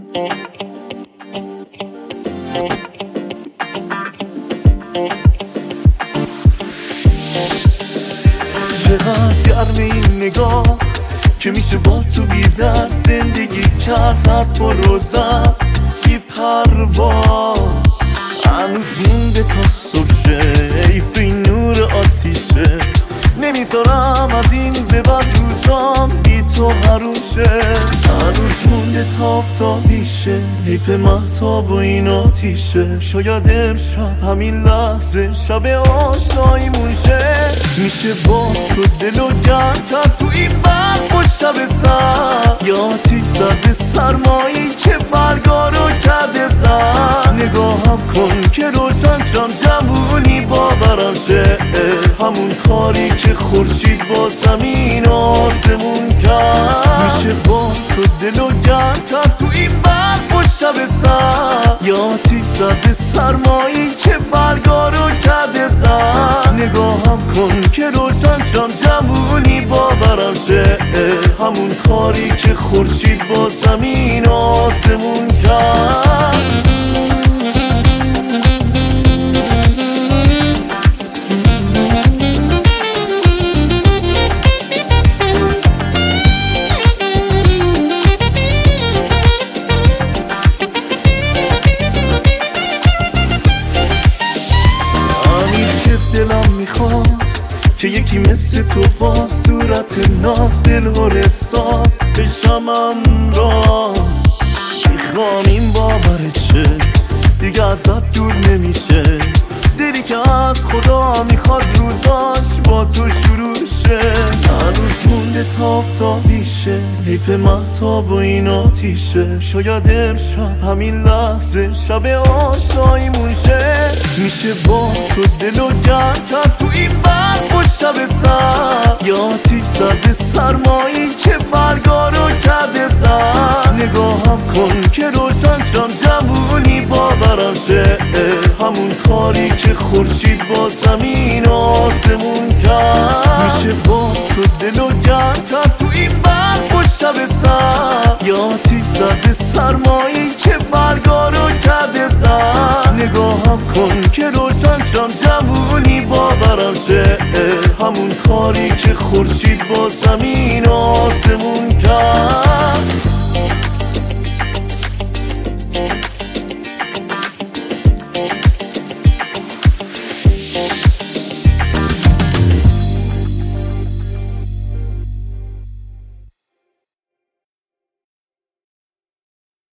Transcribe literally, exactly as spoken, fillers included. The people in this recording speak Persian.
چقدر گرم این نگاه که میشه با تو بی درد زندگی کرد، حرف و روزم بی پروا هنوز مونده تا صبح شه، حیف این نور آتیشه، نمیذارم از این به بعد روزام بی تو حروم شه. هنوز مونده تا آفتابی شه، حیف مهتاب و این آتیشه، شاید امشب همین لحظه شب آشناییمون شه. میشه با تو دل و گرم کرد تو این برف و شب سر، یا آتیش زده سرمایی که برگا رو کرده زن. نگاهم کن که روشن شم جوونی باورم شه، همون کاری که خورشید با زمین آسمون کرد. میشه با تو دل و گرم کرد تو این برف و شب سر، یا آتیش زده سرمایی که برگا رو کرده زن. نگاهم کن که روشن شم جوونی باورم شه، همون کاری که خورشید با زمین آسمون کرد. دلم میخواست که یکی مثل تو با صورت ناز دل و رساز بشمم راز. میخوام این باورت شه دیگه ازت دور نمیشه، دلی که از خدا میخواد روزاش با تو شروع شه. هنوز مونده تا آفتابی شه، حیف مهتاب و این آتیشه، شاید امشب همین لحظه شب آشناییمون شه. میشه با تو دل و گرم کرد تو این برف و شب سر، یا آتیش زده سرمایی که برگا رو کرده زن. نگاهم کن که روشن شم جوونی باورم شه، همون کاری که خورشید با زمین آسمون کرد. میشه با تو دل و گرم کرد تو این برف و شب سر، یا آتیش زده سرمایی که برگا رو کرده زن. نگاهم کن که روشن شم جوونی باورم شه، همون کاری که خورشید با زمین آسمون کرد.